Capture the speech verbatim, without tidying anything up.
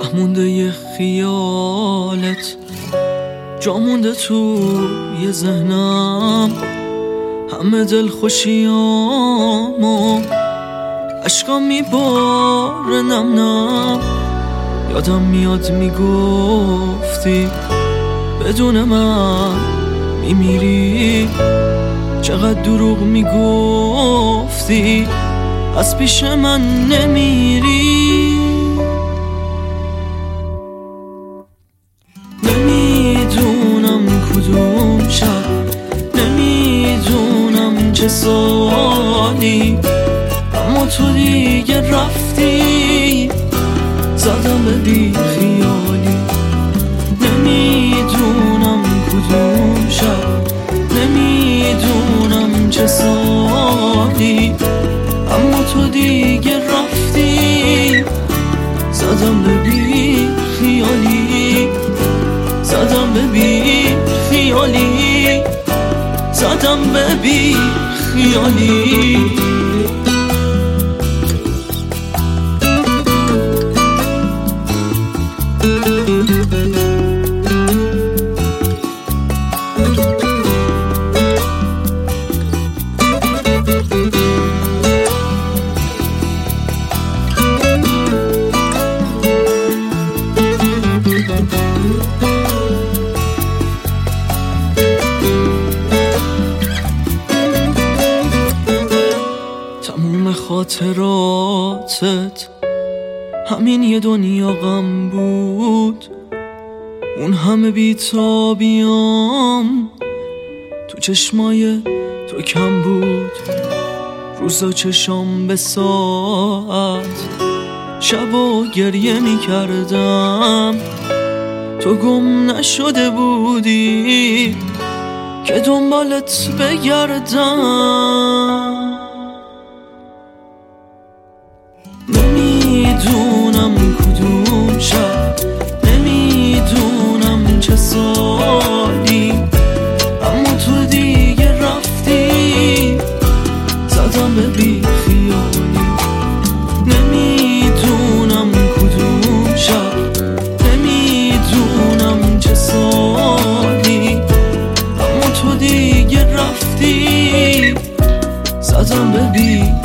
ته مونده یه خیالت، جا مونده توی ذهنم، همه دل خوشیامو عشقام میباره نم نم. یادم میاد میگفتی بدون من میمیری، چقدر دروغ میگفتی از پیش من نمیری. نمیدونم کدوم شب، نمیدونم چه سالی، اما تو دیگه رفتی، زدم به بی خیالی. نمیدونم کدوم شب، نمیدونم چه سالی، اما تو دیگه رفتی، زدم به بی خیالی، زدم به بی خیالی، زدم به بی خیالی. تموم خاطراتت همین یه دنیا غم بود، اون همه بیتابیام تو چشمای تو کم بود. روزا چشام به ساعت، شبا گریه می کردم، تو گم نشده بودی که دنبالت بگردم. نمیدونم کدوم شب، نمیدونم چه سالی، اما تو دیگه رفتی، زدم به بی خیالی. نمیدونم کدوم شب، نمیدونم چه سالی، اما تو دیگه رفتی، زدم به بی